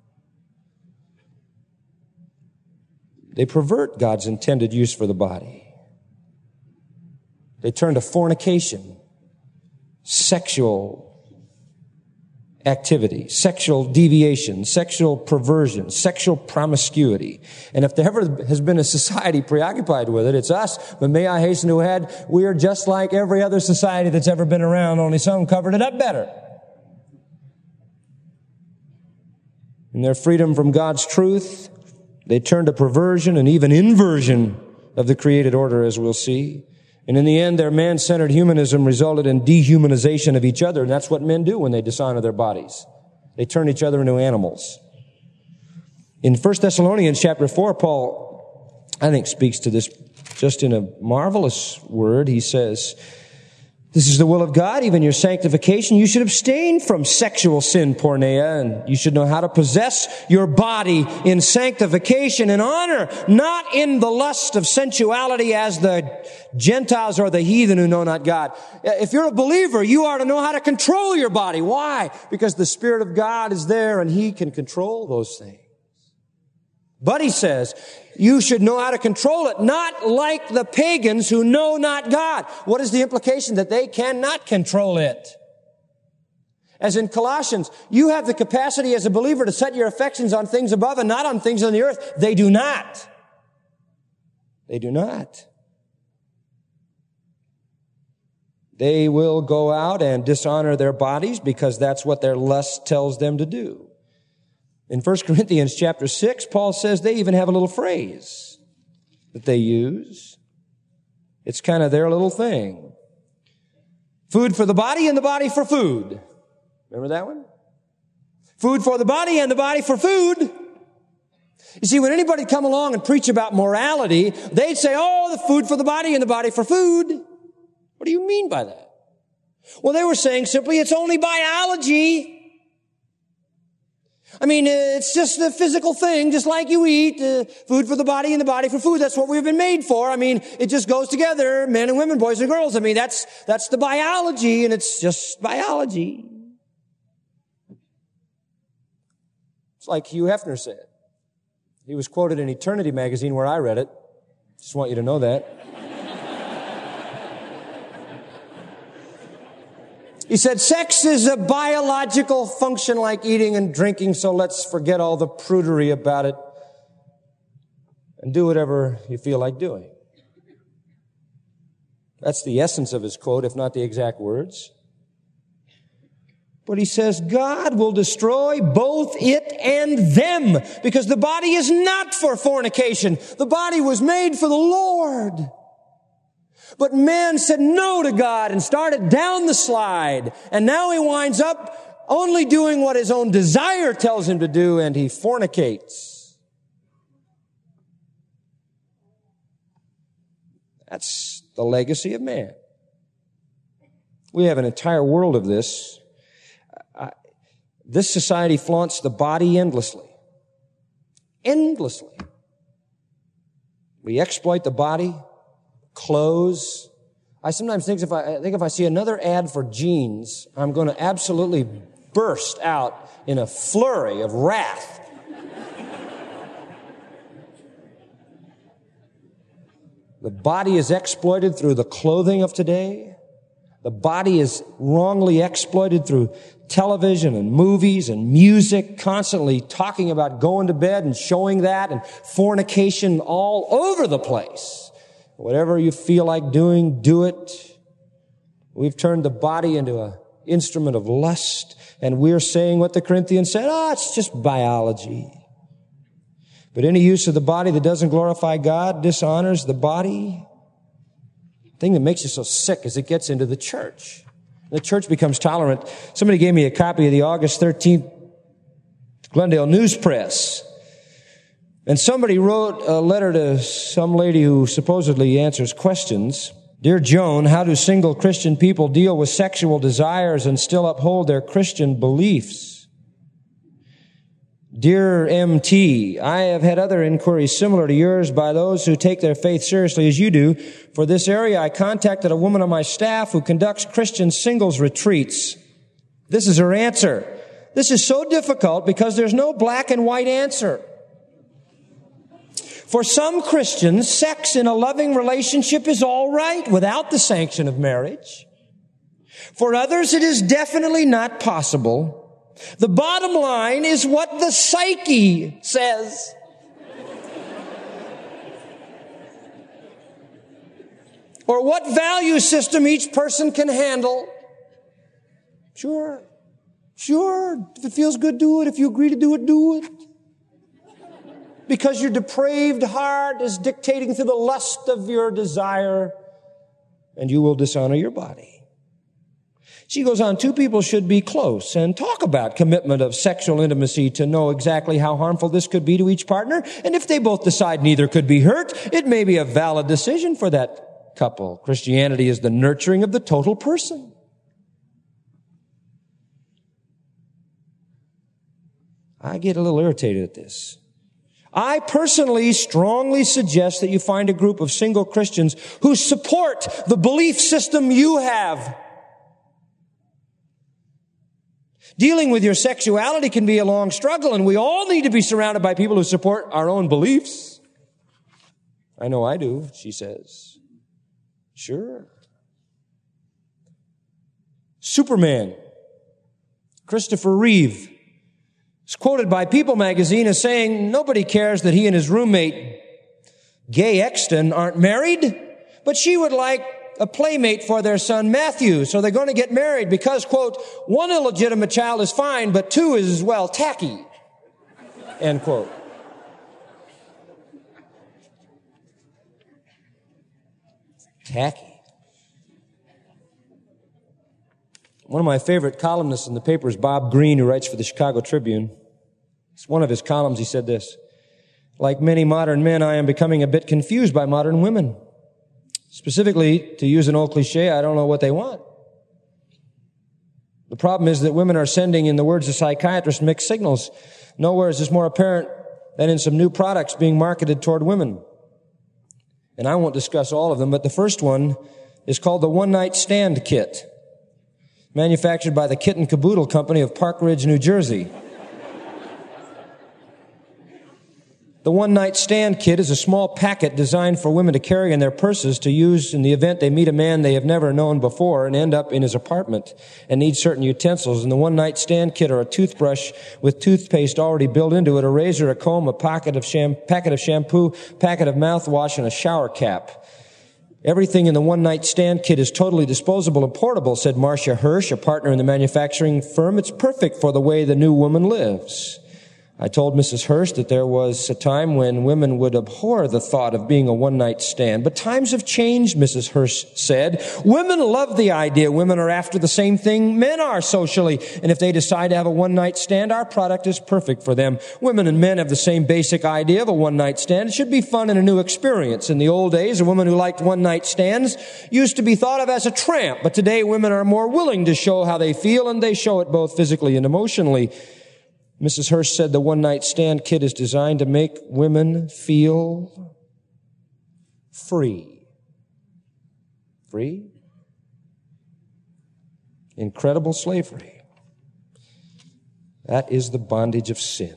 They pervert God's intended use for the body. They turn to fornication, sexual activity, sexual deviation, sexual perversion, sexual promiscuity. And if there ever has been a society preoccupied with it, it's us. But may I hasten to add, we are just like every other society that's ever been around, only some covered it up better. In their freedom from God's truth, they turn to perversion and even inversion of the created order, as we'll see. And in the end, their man-centered humanism resulted in dehumanization of each other. And that's what men do when they dishonor their bodies. They turn each other into animals. In First Thessalonians chapter four, Paul, I think, speaks to this just in a marvelous word. He says, this is the will of God, even your sanctification. You should abstain from sexual sin, porneia, and you should know how to possess your body in sanctification and honor, not in the lust of sensuality as the Gentiles or the heathen who know not God. If you're a believer, you are to know how to control your body. Why? Because the Spirit of God is there and He can control those things. But he says, you should know how to control it, not like the pagans who know not God. What is the implication? That they cannot control it. As in Colossians, you have the capacity as a believer to set your affections on things above and not on things on the earth. They do not. They do not. They will go out and dishonor their bodies because that's what their lust tells them to do. In First Corinthians chapter six, Paul says they even have a little phrase that they use. It's kind of their little thing. Food for the body and the body for food. Remember that one? Food for the body and the body for food. You see, when anybody come along and preach about morality, they'd say, oh, the food for the body and the body for food. What do you mean by that? Well, they were saying simply it's only biology. I mean, it's just a physical thing, just like you eat, uh, food for the body and the body for food. That's what we've been made for. I mean, it just goes together, men and women, boys and girls. I mean, that's, that's the biology, and it's just biology. It's like Hugh Hefner said. He was quoted in Eternity magazine where I read it. Just want you to know that. He said, sex is a biological function like eating and drinking, so let's forget all the prudery about it and do whatever you feel like doing. That's the essence of his quote, if not the exact words. But he says, God will destroy both it and them, because the body is not for fornication. The body was made for the Lord. But man said no to God and started down the slide. And now he winds up only doing what his own desire tells him to do, and he fornicates. That's the legacy of man. We have an entire world of this. Uh, this society flaunts the body endlessly. Endlessly. We exploit the body. Clothes. I sometimes think if I, I think if I see another ad for jeans, I'm going to absolutely burst out in a flurry of wrath. The body is exploited through the clothing of today. The body is wrongly exploited through television and movies and music, constantly talking about going to bed and showing that, and fornication all over the place. Whatever you feel like doing, do it. We've turned the body into an instrument of lust, and we're saying what the Corinthians said, oh, it's just biology. But any use of the body that doesn't glorify God dishonors the body. The thing that makes you so sick is it gets into the church. The church becomes tolerant. Somebody gave me a copy of the August thirteenth Glendale News Press. And somebody wrote a letter to some lady who supposedly answers questions. Dear Joan, how do single Christian people deal with sexual desires and still uphold their Christian beliefs? Dear M T, I have had other inquiries similar to yours by those who take their faith seriously as you do. For this area, I contacted a woman on my staff who conducts Christian singles retreats. This is her answer. This is so difficult because there's no black and white answer. For some Christians, sex in a loving relationship is all right without the sanction of marriage. For others, it is definitely not possible. The bottom line is what the psyche says. Or what value system each person can handle. Sure. Sure. If it feels good, do it. If you agree to do it, do it. Because your depraved heart is dictating through the lust of your desire, and you will dishonor your body. She goes on, two people should be close and talk about commitment of sexual intimacy to know exactly how harmful this could be to each partner. And if they both decide neither could be hurt, it may be a valid decision for that couple. Christianity is the nurturing of the total person. I get a little irritated at this. I personally strongly suggest that you find a group of single Christians who support the belief system you have. Dealing with your sexuality can be a long struggle, and we all need to be surrounded by people who support our own beliefs. I know I do, she says. Sure. Superman, Christopher Reeve, is quoted by People magazine as saying nobody cares that he and his roommate, Gay Exton, aren't married, but she would like a playmate for their son Matthew, so they're going to get married because, quote, one illegitimate child is fine, but two is, well, tacky, end quote. Tacky. One of my favorite columnists in the paper is Bob Greene, who writes for the Chicago Tribune. It's one of his columns. He said this: like many modern men, I am becoming a bit confused by modern women. Specifically, to use an old cliche, I don't know what they want. The problem is that women are sending, in the words of psychiatrists, mixed signals. Nowhere is this more apparent than in some new products being marketed toward women. And I won't discuss all of them, but the first one is called the One Night Stand Kit, manufactured by the Kit and Caboodle Company of Park Ridge, New Jersey. The One Night Stand Kit is a small packet designed for women to carry in their purses to use in the event they meet a man they have never known before and end up in his apartment and need certain utensils. And the One Night Stand Kit are a toothbrush with toothpaste already built into it, a razor, a comb, a packet of, sham- packet of shampoo, packet of mouthwash, and a shower cap. Everything in the One Night Stand Kit is totally disposable and portable, said Marcia Hirsch, a partner in the manufacturing firm. It's perfect for the way the new woman lives. I told Missus Hirsch that there was a time when women would abhor the thought of being a one-night stand. But times have changed, Missus Hirsch said. Women love the idea. Women are after the same thing men are socially. And if they decide to have a one-night stand, our product is perfect for them. Women and men have the same basic idea of a one-night stand. It should be fun and a new experience. In the old days, a woman who liked one-night stands used to be thought of as a tramp. But today, women are more willing to show how they feel, and they show it both physically and emotionally. Missus Hirsch said the One-Night Stand Kit is designed to make women feel free. Free? Incredible slavery. That is the bondage of sin.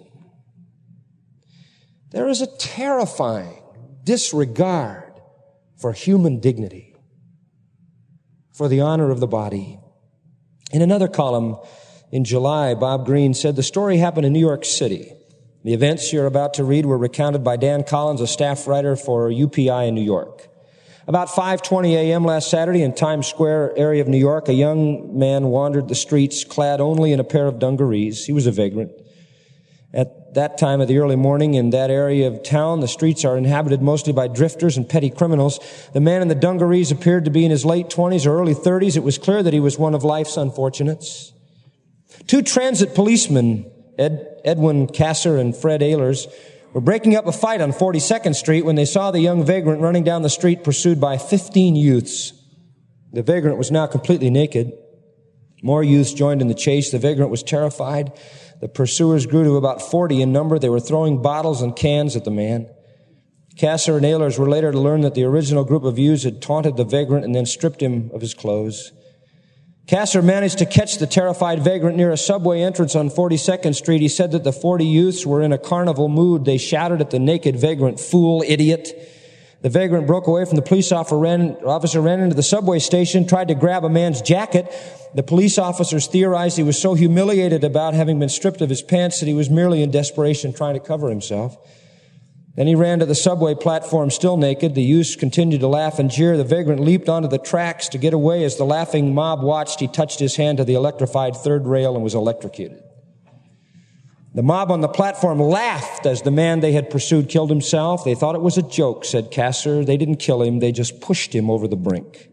There is a terrifying disregard for human dignity, for the honor of the body. In another column, in July, Bob Green said the story happened in New York City. The events you're about to read were recounted by Dan Collins, a staff writer for U P I in New York. About five twenty a.m. last Saturday in Times Square area of New York, a young man wandered the streets clad only in a pair of dungarees. He was a vagrant. At that time of the early morning in that area of town, the streets are inhabited mostly by drifters and petty criminals. The man in the dungarees appeared to be in his late twenties or early thirties. It was clear that he was one of life's unfortunates. Two transit policemen, Ed, Edwin Kasser and Fred Ehlers, were breaking up a fight on forty-second Street when they saw the young vagrant running down the street pursued by fifteen youths. The vagrant was now completely naked. More youths joined in the chase. The vagrant was terrified. The pursuers grew to about forty in number. They were throwing bottles and cans at the man. Kasser and Ehlers were later to learn that the original group of youths had taunted the vagrant and then stripped him of his clothes. Kasser managed to catch the terrified vagrant near a subway entrance on forty-second Street. He said that the forty youths were in a carnival mood. They shouted at the naked vagrant, "Fool, idiot." The vagrant broke away from the police officer, ran, officer ran into the subway station, tried to grab a man's jacket. The police officers theorized he was so humiliated about having been stripped of his pants that he was merely in desperation trying to cover himself. Then he ran to the subway platform still naked. The youths continued to laugh and jeer. The vagrant leaped onto the tracks to get away. As the laughing mob watched, he touched his hand to the electrified third rail and was electrocuted. The mob on the platform laughed as the man they had pursued killed himself. They thought it was a joke, said Kasser. They didn't kill him. They just pushed him over the brink.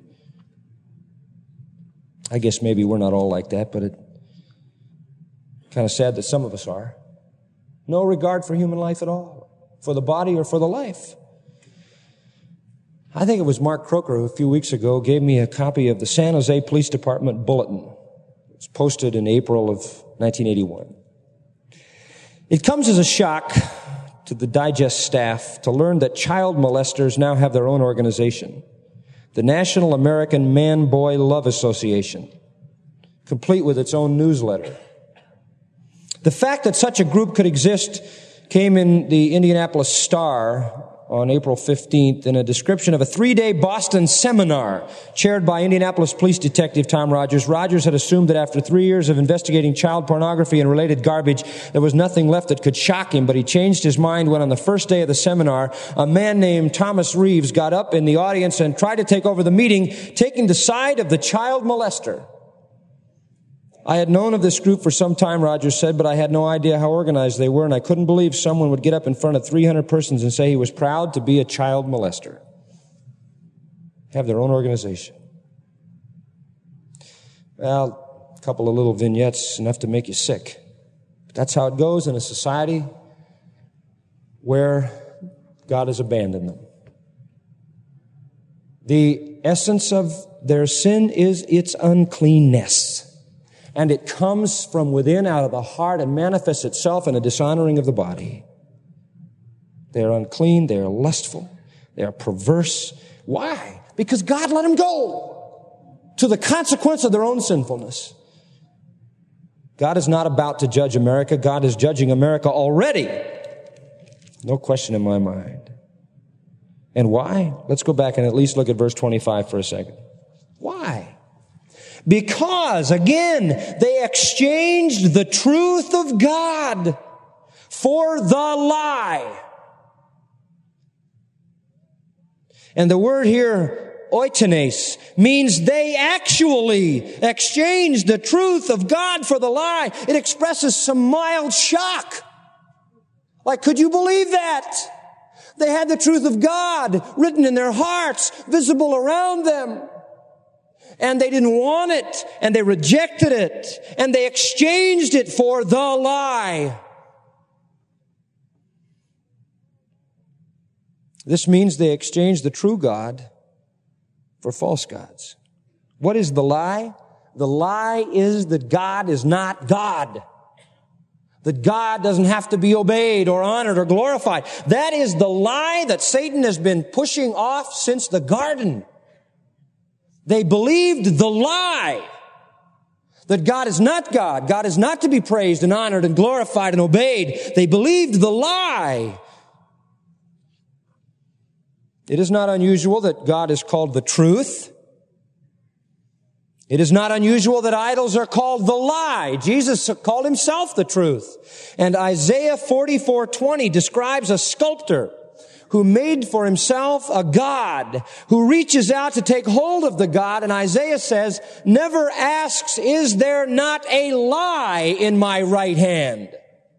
I guess maybe we're not all like that, but it's kind of sad that some of us are. No regard for human life at all. For the body or for the life. I think it was Mark Croker who a few weeks ago gave me a copy of the San Jose Police Department Bulletin. It was posted in April of nineteen eighty-one. It comes as a shock to the Digest staff to learn that child molesters now have their own organization, the National American Man-Boy Love Association, complete with its own newsletter. The fact that such a group could exist came in the Indianapolis Star on April fifteenth in a description of a three-day Boston seminar chaired by Indianapolis Police Detective Tom Rogers. Rogers had assumed that after three years of investigating child pornography and related garbage, there was nothing left that could shock him, but he changed his mind when on the first day of the seminar, a man named Thomas Reeves got up in the audience and tried to take over the meeting, taking the side of the child molester. I had known of this group for some time, Rogers said, but I had no idea how organized they were, and I couldn't believe someone would get up in front of three hundred persons and say he was proud to be a child molester. Have their own organization. Well, a couple of little vignettes, enough to make you sick. But that's how it goes in a society where God has abandoned them. The essence of their sin is its uncleanness. And it comes from within, out of the heart, and manifests itself in a dishonoring of the body. They are unclean, they are lustful, they are perverse. Why? Because God let them go to the consequence of their own sinfulness. God is not about to judge America. God is judging America already. No question in my mind. And why? Let's go back and at least look at verse twenty-five for a second. Why? Because, again, they exchanged the truth of God for the lie. And the word here, oikotenes, means they actually exchanged the truth of God for the lie. It expresses some mild shock. Like, could you believe that? They had the truth of God written in their hearts, visible around them. And they didn't want it, and they rejected it, and they exchanged it for the lie. This means they exchanged the true God for false gods. What is the lie? The lie is that God is not God. That God doesn't have to be obeyed or honored or glorified. That is the lie that Satan has been pushing off since the garden. They believed the lie that God is not God. God is not to be praised and honored and glorified and obeyed. They believed the lie. It is not unusual that God is called the truth. It is not unusual that idols are called the lie. Jesus called himself the truth. And Isaiah forty-four twenty describes a sculptor who made for himself a god, who reaches out to take hold of the god, and Isaiah says, never asks, is there not a lie in my right hand?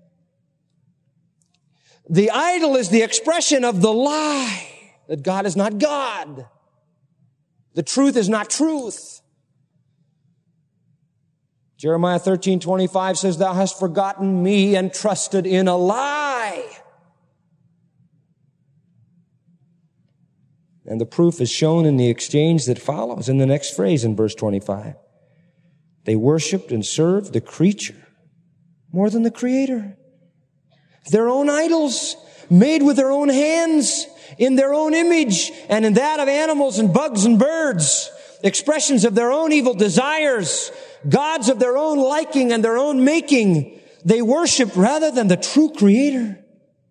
The idol is the expression of the lie, that God is not God. The truth is not truth. Jeremiah thirteen twenty-five says, thou hast forgotten me and trusted in a lie. And the proof is shown in the exchange that follows in the next phrase in verse twenty-five. They worshiped and served the creature more than the Creator. Their own idols, made with their own hands, in their own image, and in that of animals and bugs and birds. Expressions of their own evil desires, gods of their own liking and their own making. They worshiped rather than the true Creator.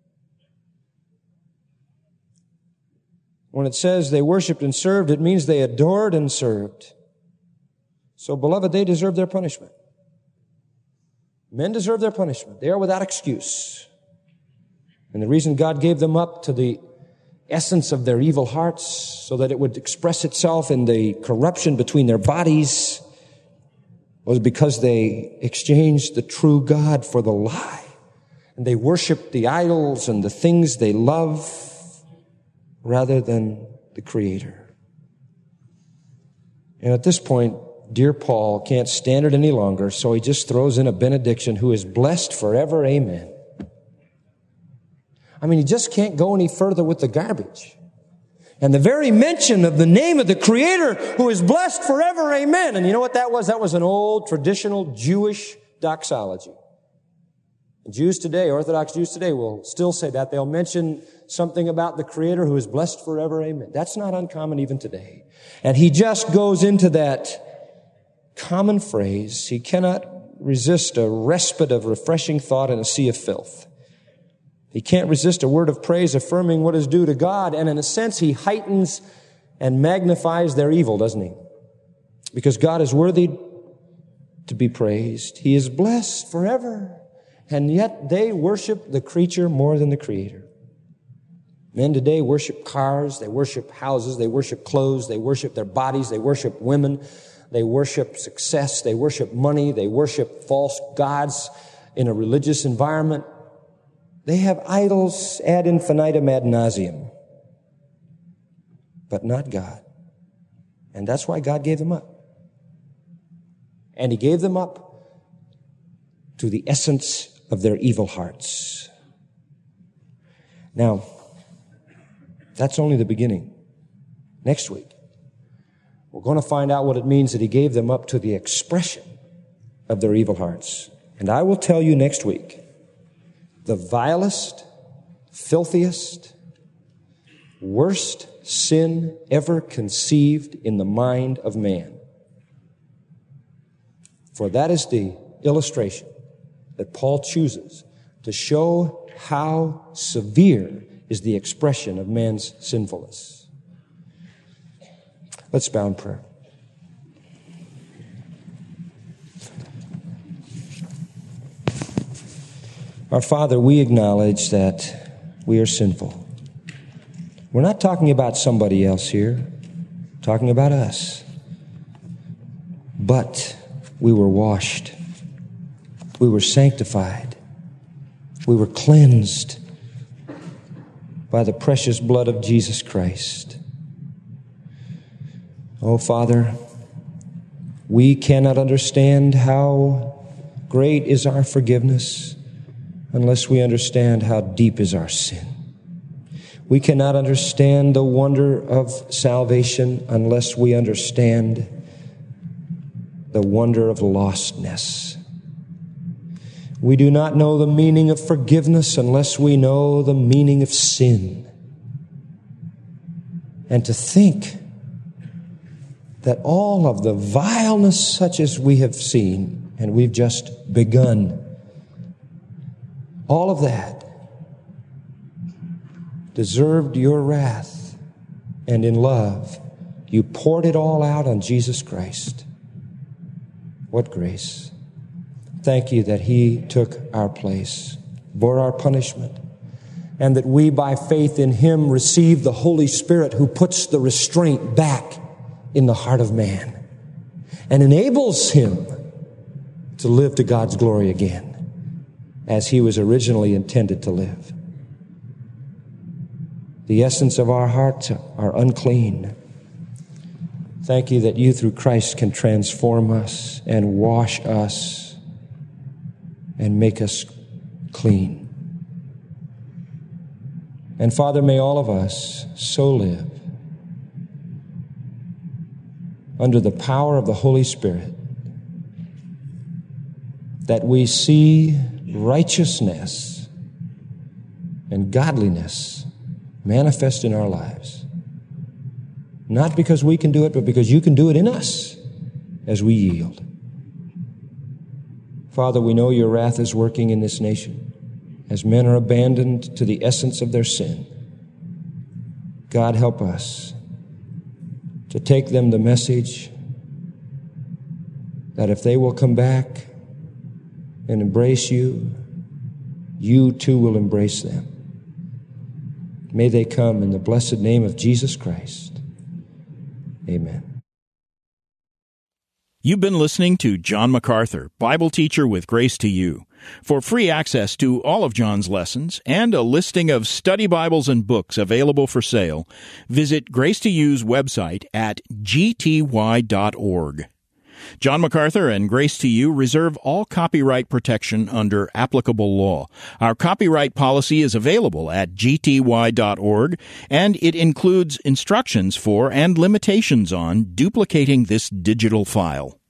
When it says they worshiped and served, it means they adored and served. So, beloved, they deserve their punishment. Men deserve their punishment. They are without excuse. And the reason God gave them up to the essence of their evil hearts, so that it would express itself in the corruption between their bodies, was because they exchanged the true God for the lie. And they worshiped the idols and the things they love rather than the Creator. And at this point, dear Paul can't stand it any longer, so he just throws in a benediction, who is blessed forever, amen. I mean, he just can't go any further with the garbage. And the very mention of the name of the Creator, who is blessed forever, amen. And you know what that was? That was an old traditional Jewish doxology. And Jews today, Orthodox Jews today, will still say that. They'll mention something about the Creator who is blessed forever, amen. That's not uncommon even today. And he just goes into that common phrase. He cannot resist a respite of refreshing thought in a sea of filth. He can't resist a word of praise affirming what is due to God. And in a sense, he heightens and magnifies their evil, doesn't he? Because God is worthy to be praised. He is blessed forever. And yet they worship the creature more than the Creator. Men today worship cars, they worship houses, they worship clothes, they worship their bodies, they worship women, they worship success, they worship money, they worship false gods in a religious environment. They have idols ad infinitum ad nauseum, but not God. And that's why God gave them up. And he gave them up to the essence of their evil hearts. Now, that's only the beginning. Next week, we're going to find out what it means that he gave them up to the expression of their evil hearts. And I will tell you next week, the vilest, filthiest, worst sin ever conceived in the mind of man. For that is the illustration that Paul chooses to show how severe is the expression of man's sinfulness. Let's bow in prayer. Our Father, we acknowledge that we are sinful. We're not talking about somebody else here, we're talking about us. But we were washed. We were sanctified. We were cleansed by the precious blood of Jesus Christ. Oh, Father, we cannot understand how great is our forgiveness unless we understand how deep is our sin. We cannot understand the wonder of salvation unless we understand the wonder of lostness. We do not know the meaning of forgiveness unless we know the meaning of sin. And to think that all of the vileness such as we have seen, and we've just begun, all of that deserved your wrath, and in love, you poured it all out on Jesus Christ. What grace. Thank you that He took our place, bore our punishment, and that we, by faith in Him, receive the Holy Spirit who puts the restraint back in the heart of man and enables him to live to God's glory again as he was originally intended to live. The essence of our hearts are unclean. Thank you that you through Christ can transform us and wash us and make us clean. And Father, may all of us so live under the power of the Holy Spirit that we see righteousness and godliness manifest in our lives. Not because we can do it, but because you can do it in us as we yield. Father, we know your wrath is working in this nation as men are abandoned to the essence of their sin. God, help us to take them the message that if they will come back and embrace you, you too will embrace them. May they come in the blessed name of Jesus Christ. Amen. You've been listening to John MacArthur, Bible teacher with Grace to You. For free access to all of John's lessons and a listing of study Bibles and books available for sale, visit Grace to You's website at g t y dot org. John MacArthur and Grace to You reserve all copyright protection under applicable law. Our copyright policy is available at g t y dot org, and it includes instructions for and limitations on duplicating this digital file.